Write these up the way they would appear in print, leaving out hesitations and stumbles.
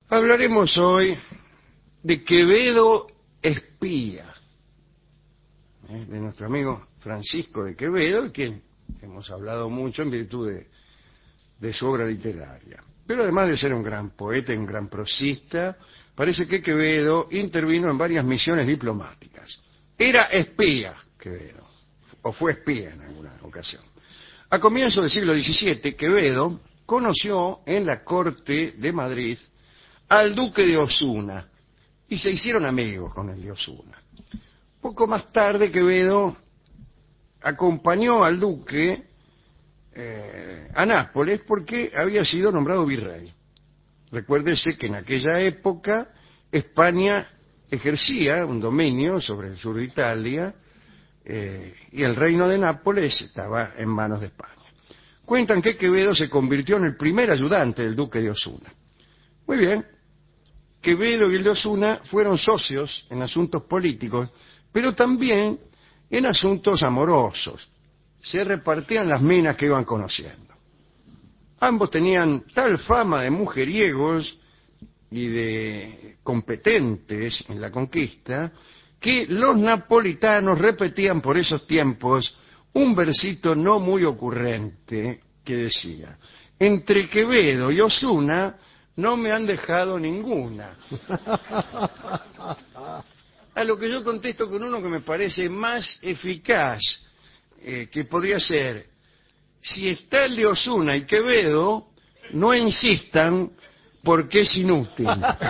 Hablaremos hoy de Quevedo espía, de nuestro amigo Francisco de Quevedo, de quien hemos hablado mucho en virtud de su obra literaria. Pero además de ser un gran poeta y un gran prosista, parece que Quevedo intervino en varias misiones diplomáticas. Era espía Quevedo, o fue espía en alguna ocasión. A comienzos del siglo XVII, Quevedo conoció en la corte de Madrid al duque de Osuna y se hicieron amigos con el de Osuna. Poco más tarde, Quevedo acompañó al duque a Nápoles porque había sido nombrado virrey. Recuérdese que en aquella época España ejercía un dominio sobre el sur de Italia y el reino de Nápoles estaba en manos de España. Cuentan que Quevedo se convirtió en el primer ayudante del duque de Osuna. Muy bien, Quevedo y el de Osuna fueron socios en asuntos políticos, pero también en asuntos amorosos. Se repartían las minas que iban conociendo. Ambos tenían tal fama de mujeriegos y de competentes en la conquista que los napolitanos repetían por esos tiempos un versito no muy ocurrente que decía: entre Quevedo y Osuna no me han dejado ninguna. A lo que yo contesto con uno que me parece más eficaz, que podría ser: si está el de Osuna y Quevedo, no insistan porque es inútil.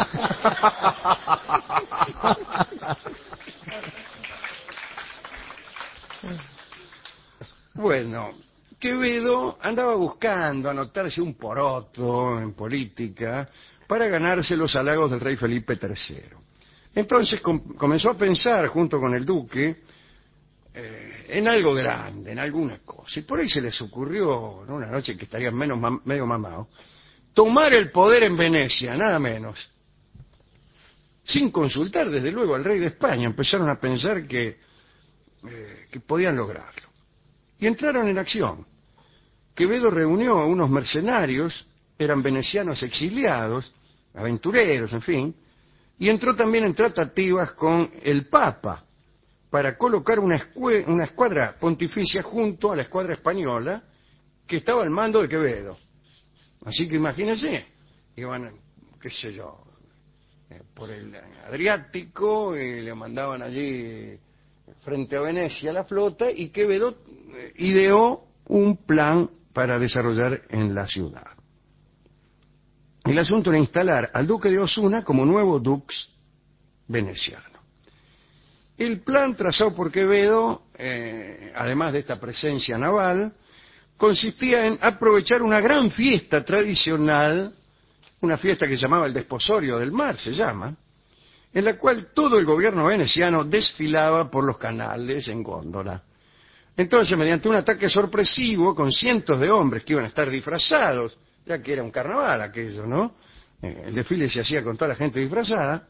Bueno, Quevedo andaba buscando anotarse un poroto en política para ganarse los halagos del rey Felipe III. Entonces comenzó a pensar, junto con el duque, en algo grande, en alguna cosa. Y por ahí se les ocurrió, ¿no?, una noche que estarían medio mamados, tomar el poder en Venecia, nada menos. Sin consultar, desde luego, al rey de España. Empezaron a pensar que podían lograrlo. Y entraron en acción. Quevedo reunió a unos mercenarios, eran venecianos exiliados, aventureros, en fin, y entró también en tratativas con el Papa para colocar una escuadra pontificia junto a la escuadra española que estaba al mando de Quevedo. Así que imagínense, iban, qué sé yo, por el Adriático, y le mandaban allí frente a Venecia la flota, y Quevedo ideó un plan para desarrollar en la ciudad. El asunto era instalar al duque de Osuna como nuevo dux veneciano. El plan trazado por Quevedo, además de esta presencia naval, consistía en aprovechar una gran fiesta tradicional, una fiesta que se llamaba el Desposorio del Mar, se llama, en la cual todo el gobierno veneciano desfilaba por los canales en góndola. Entonces, mediante un ataque sorpresivo con cientos de hombres que iban a estar disfrazados, ya que era un carnaval aquello, ¿no? El desfile se hacía con toda la gente disfrazada.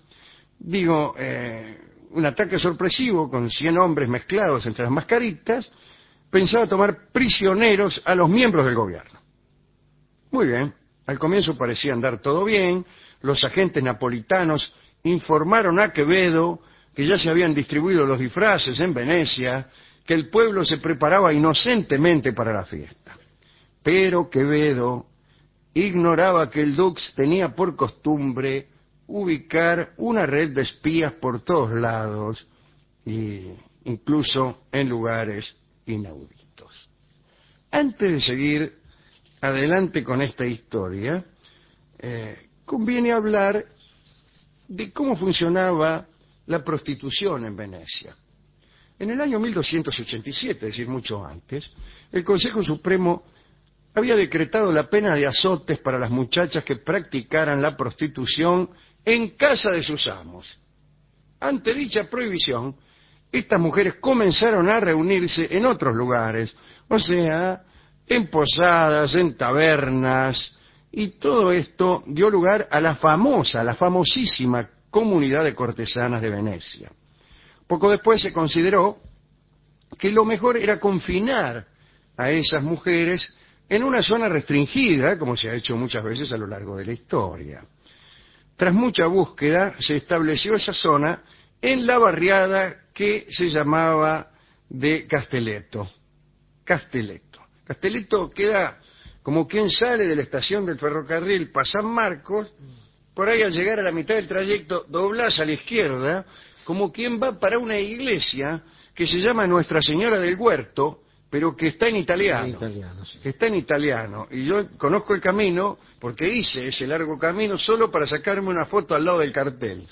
Un ataque sorpresivo con 100 hombres mezclados entre las mascaritas, pensaba tomar prisioneros a los miembros del gobierno. Muy bien, al comienzo parecía andar todo bien, los agentes napolitanos informaron a Quevedo que ya se habían distribuido los disfraces en Venecia, que el pueblo se preparaba inocentemente para la fiesta. Pero Quevedo ignoraba que el dux tenía por costumbre ubicar una red de espías por todos lados, e incluso en lugares inauditos. Antes de seguir adelante con esta historia, conviene hablar de cómo funcionaba la prostitución en Venecia. En el año 1287, es decir, mucho antes, el Consejo Supremo había decretado la pena de azotes para las muchachas que practicaran la prostitución en casa de sus amos. Ante dicha prohibición, estas mujeres comenzaron a reunirse en otros lugares, o sea, en posadas, en tabernas, y todo esto dio lugar a la famosísima comunidad de cortesanas de Venecia. Poco después se consideró que lo mejor era confinar a esas mujeres en una zona restringida, como se ha hecho muchas veces a lo largo de la historia. tras mucha búsqueda, se estableció esa zona en la barriada que se llamaba de Castelletto. Castelletto. Castelletto queda como quien sale de la estación del ferrocarril para San Marcos, por ahí al llegar a la mitad del trayecto doblás a la izquierda, como quien va para una iglesia que se llama Nuestra Señora del Huerto, pero que está en italiano. En italiano, sí. Que está en italiano. Y yo conozco el camino porque hice ese largo camino solo para sacarme una foto al lado del cartel.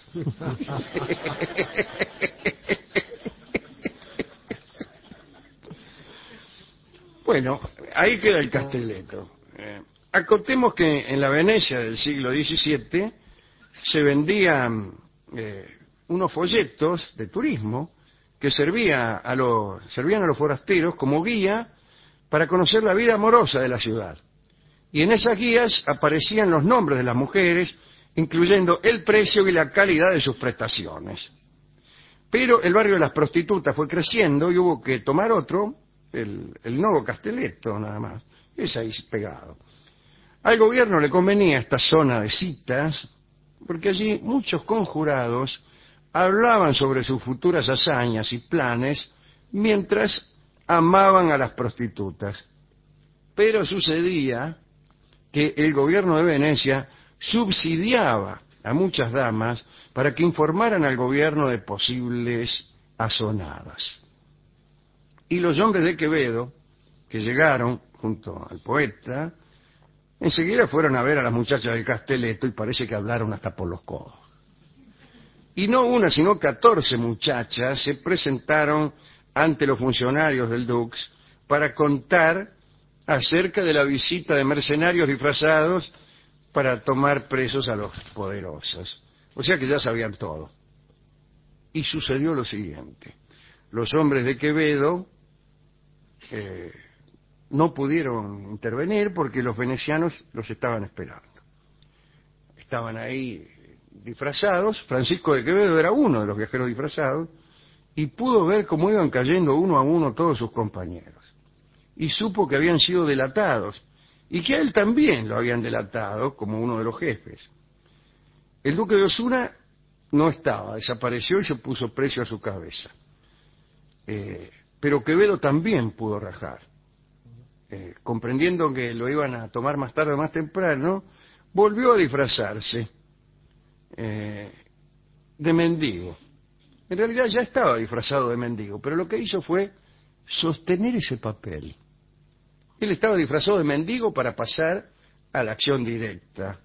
Bueno, ahí queda el Castelletto. Acotemos que en la Venecia del siglo XVII se vendían unos folletos de turismo que servían a los forasteros como guía para conocer la vida amorosa de la ciudad. Y en esas guías aparecían los nombres de las mujeres, incluyendo el precio y la calidad de sus prestaciones. Pero el barrio de las prostitutas fue creciendo y hubo que tomar otro, el nuevo Castelletto nada más, es ahí pegado. Al gobierno le convenía esta zona de citas, porque allí muchos conjurados hablaban sobre sus futuras hazañas y planes mientras amaban a las prostitutas. Pero sucedía que el gobierno de Venecia subsidiaba a muchas damas para que informaran al gobierno de posibles azonadas. Y los hombres de Quevedo, que llegaron junto al poeta, enseguida fueron a ver a las muchachas del Castelletto y parece que hablaron hasta por los codos. Y no una, sino 14 muchachas se presentaron ante los funcionarios del Dux para contar acerca de la visita de mercenarios disfrazados para tomar presos a los poderosos. O sea que ya sabían todo. Y sucedió lo siguiente. Los hombres de Quevedo no pudieron intervenir porque los venecianos los estaban esperando. Estaban ahí disfrazados. Francisco de Quevedo era uno de los viajeros disfrazados y pudo ver cómo iban cayendo uno a uno todos sus compañeros. Y supo que habían sido delatados y que a él también lo habían delatado como uno de los jefes. El duque de Osuna no estaba, desapareció y se puso precio a su cabeza. Pero Quevedo también pudo rajar. Comprendiendo que lo iban a tomar más tarde o más temprano, volvió a disfrazarse de mendigo. En realidad ya estaba disfrazado de mendigo, pero lo que hizo fue sostener ese papel. Él estaba disfrazado de mendigo para pasar a la acción directa.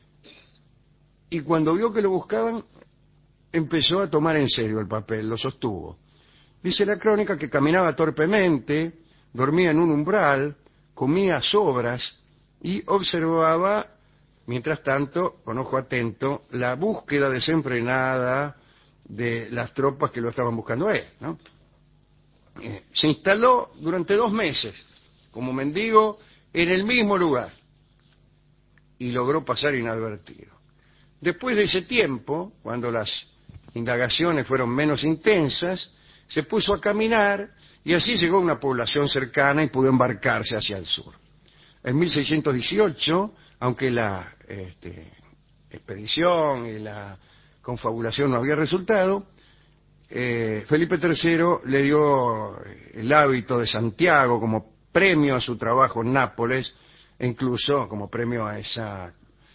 Y cuando vio que lo buscaban, empezó a tomar en serio el papel, lo sostuvo. Dice la crónica que caminaba torpemente, dormía en un umbral, comía sobras y observaba, mientras tanto, con ojo atento, la búsqueda desenfrenada de las tropas que lo estaban buscando a él, ¿no? Se instaló durante 2 meses como mendigo en el mismo lugar y logró pasar inadvertido. Después de ese tiempo, cuando las indagaciones fueron menos intensas, se puso a caminar y así llegó a una población cercana y pudo embarcarse hacia el sur. En 1618, aunque la expedición y la confabulación no había resultado, Felipe III le dio el hábito de Santiago como premio a su trabajo en Nápoles e incluso como premio a esa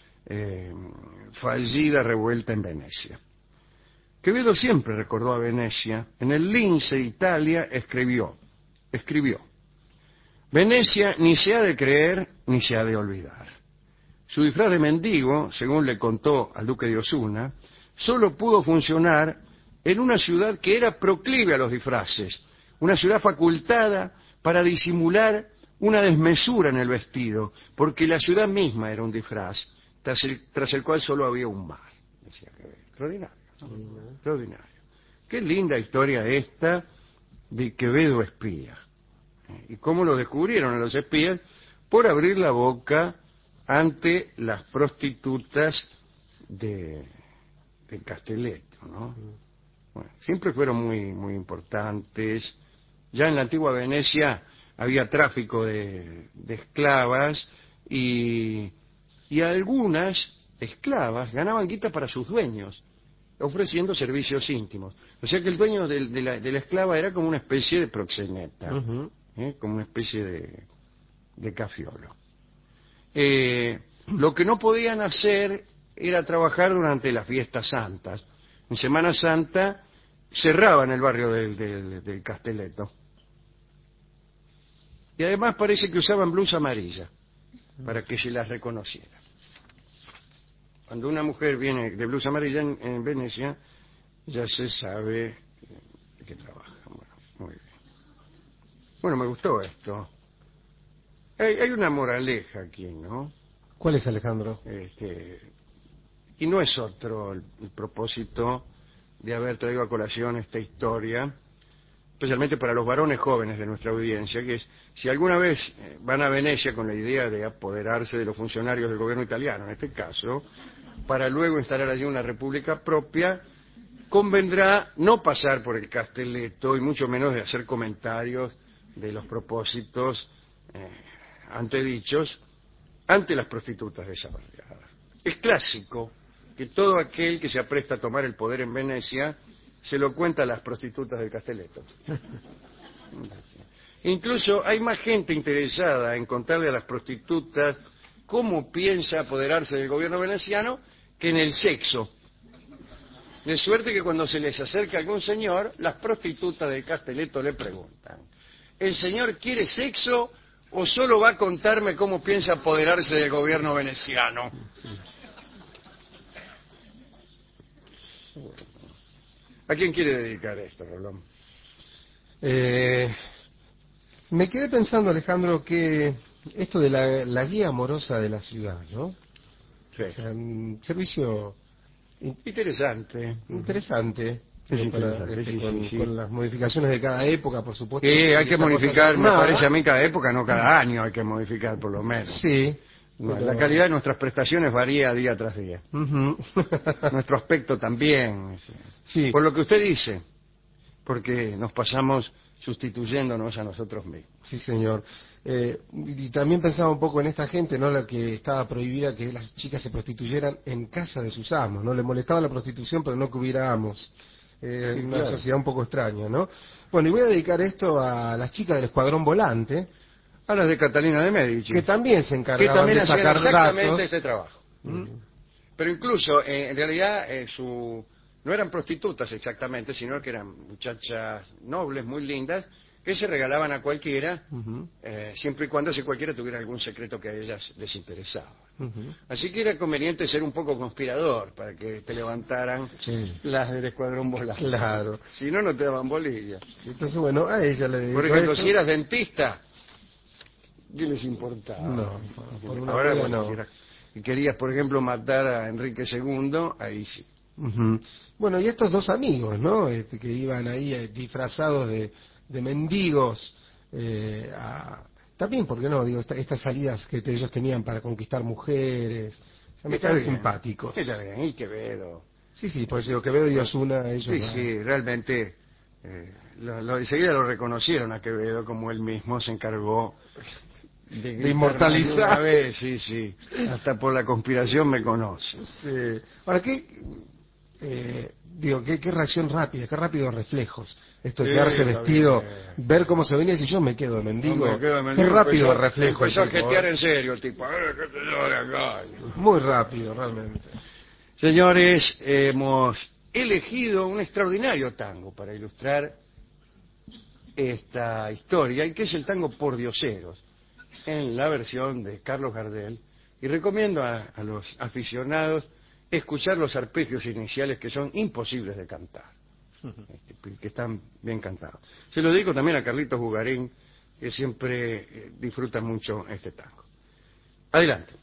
fallida revuelta en Venecia. Quevedo siempre recordó a Venecia. En el Lince de Italia escribió: Venecia ni se ha de creer ni se ha de olvidar. Su disfraz de mendigo, según le contó al duque de Osuna, solo pudo funcionar en una ciudad que era proclive a los disfraces, una ciudad facultada para disimular una desmesura en el vestido, porque la ciudad misma era un disfraz, tras el cual solo había un mar. Decía Quevedo. Extraordinario, ¿no? Extraordinario. Qué linda historia esta de Quevedo espía. ¿Y cómo lo descubrieron a los espías? Por abrir la boca ante las prostitutas de Castelletto, ¿no? Bueno, siempre fueron muy importantes. Ya en la antigua Venecia había tráfico de esclavas y algunas esclavas ganaban guita para sus dueños, ofreciendo servicios íntimos. O sea que el dueño de la esclava era como una especie de proxeneta, como una especie de cafiolo. Lo que no podían hacer era trabajar durante las fiestas santas. En Semana Santa cerraban el barrio del Castelletto. Y además parece que usaban blusa amarilla para que se las reconociera. Cuando una mujer viene de blusa amarilla en Venecia, ya se sabe de qué trabaja. Bueno, muy bien. Bueno, me gustó esto. Hay una moraleja aquí, ¿no? ¿Cuál es, Alejandro? Y no es otro el propósito de haber traído a colación esta historia, especialmente para los varones jóvenes de nuestra audiencia, que es, si alguna vez van a Venecia con la idea de apoderarse de los funcionarios del gobierno italiano, en este caso, para luego instalar allí una república propia, convendrá no pasar por el Castelletto y mucho menos de hacer comentarios de los propósitos antedichos ante las prostitutas de esa barriada. Es clásico que todo aquel que se apresta a tomar el poder en Venecia se lo cuenta a las prostitutas del Castelletto. Incluso hay más gente interesada en contarle a las prostitutas cómo piensa apoderarse del gobierno veneciano que en el sexo. De suerte que cuando se les acerca algún señor, las prostitutas del Castelletto le preguntan: ¿el señor quiere sexo o solo va a contarme cómo piensa apoderarse del gobierno veneciano? ¿A quién quiere dedicar esto, Rolón? Me quedé pensando, Alejandro, que esto de la guía amorosa de la ciudad, ¿no? Sí. O sea, un servicio Interesante. interesante. Es interesante, sí. Con las modificaciones de cada época, por supuesto. Hay que modificar, me nada. parece a mí, cada época, no cada año hay que modificar, por lo menos. Sí. No, pero... La calidad de nuestras prestaciones varía día tras día. Uh-huh. Nuestro aspecto también. Sí. Por lo que usted dice, porque nos pasamos sustituyéndonos a nosotros mismos. Sí, señor. Y también pensaba un poco en esta gente, ¿no? La que estaba prohibida que las chicas se prostituyeran en casa de sus amos, ¿no? Le molestaba la prostitución, pero no que hubiera amos. Sí, una claro. sociedad un poco extraña, ¿no? Bueno, y voy a dedicar esto a las chicas del Escuadrón Volante, A las de Catalina de Medici. que también se Que encargaban también de hacían sacar exactamente datos. este trabajo. Pero incluso, en realidad, no eran prostitutas exactamente, sino que eran muchachas nobles, muy lindas, que se regalaban a cualquiera, siempre y cuando ese cualquiera tuviera algún secreto que a ellas les interesaba. Así que era conveniente ser un poco conspirador para que te levantaran las del Escuadrón Volante. Claro. Si no, no te daban bolilla. Entonces, bueno, a ella le dedico Por ejemplo, esto. si eras dentista, ¿qué les importaba? No, por una Ahora, buena bueno, no. si querías, por ejemplo, matar a Enrique II, ahí sí. Uh-huh. Bueno, y estos dos amigos, ¿no? Que iban ahí disfrazados de mendigos, también, ¿por qué no? Digo, estas salidas que ellos tenían para conquistar mujeres, se me caen simpáticos. Está bien, y Quevedo. Sí, por eso digo, Quevedo y Osuna, ellos... Sí, realmente, enseguida lo reconocieron a Quevedo, como él mismo se encargó de inmortalizar. Una vez, sí, hasta por la conspiración me conoce. Sí. Ahora, qué reacción rápida, qué rápidos reflejos. Esto de quedarse vestido, ver cómo se venía y si yo me quedo de mendigo. Qué rápido reflejo. Empezó a jetear en serio el tipo. ¿Qué te doy acá? Muy rápido, realmente. Señores, hemos elegido un extraordinario tango para ilustrar esta historia, y que es el tango Pordioseros, en la versión de Carlos Gardel, y recomiendo a los aficionados escuchar los arpegios iniciales, que son imposibles de cantar, que están bien cantados. Se lo digo también a Carlitos Bugarín, que siempre disfruta mucho este tango. Adelante.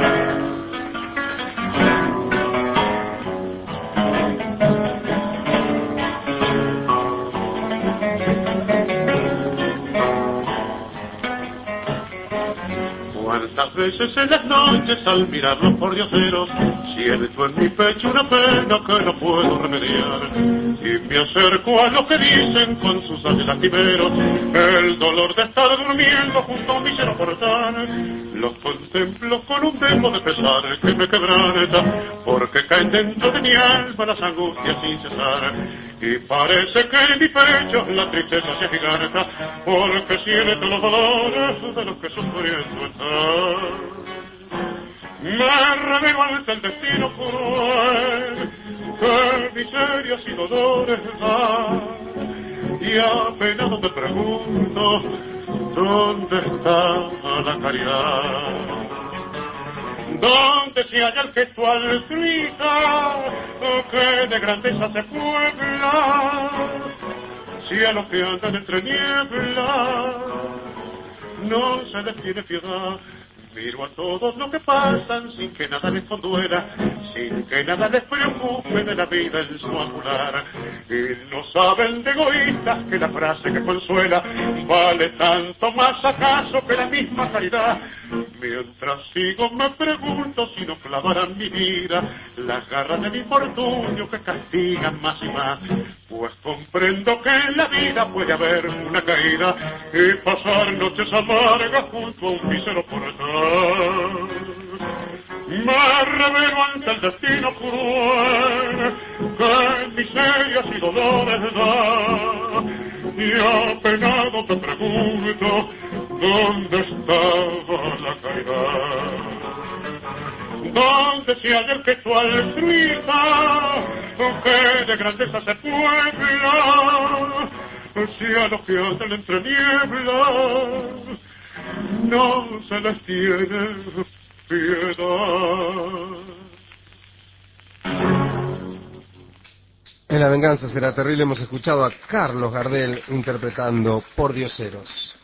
Cuántas veces en las noches al mirarlos por dioseros siento en mi pecho una pena que no puedo remediar, y me acerco a lo que dicen con sus años lastimeros, el dolor de estar durmiendo junto a mi lleno portal, los contemplo con un tempo de pesar que me quebranta, porque caen dentro de mi alma las angustias sin cesar, y parece que en mi pecho la tristeza se agiganta, porque siento los dolores de los que sufriendo están. Me revelo ante el destino cruel, que miserias y dolores da, y apenado me pregunto, ¿dónde está la caridad? ¿Dónde se halla el gesto altruista que de grandeza se puebla? Si a los que andan entre niebla no se les tiene piedad. Miro a todos los que pasan sin que nada les conduela, sin que nada les preocupe de la vida en su angular. Y no saben de egoístas que la frase que consuela vale tanto más acaso que la misma caridad. Mientras sigo me pregunto si no clavarán mi vida las garras de mi infortunio que castigan más y más. Pues comprendo que en la vida puede haber una caída y pasar noches amargas junto a un mísero portal. Me revelo ante el destino cruel que miserias y dolores da, y apenado te pregunto, ¿dónde estaba la caridad? ¿Dónde se halla el gesto altruista que de grandeza se puebla? Si a los que andan entre nieblas no se les tiene piedad. En La venganza será terrible hemos escuchado a Carlos Gardel interpretando Por Dioseros.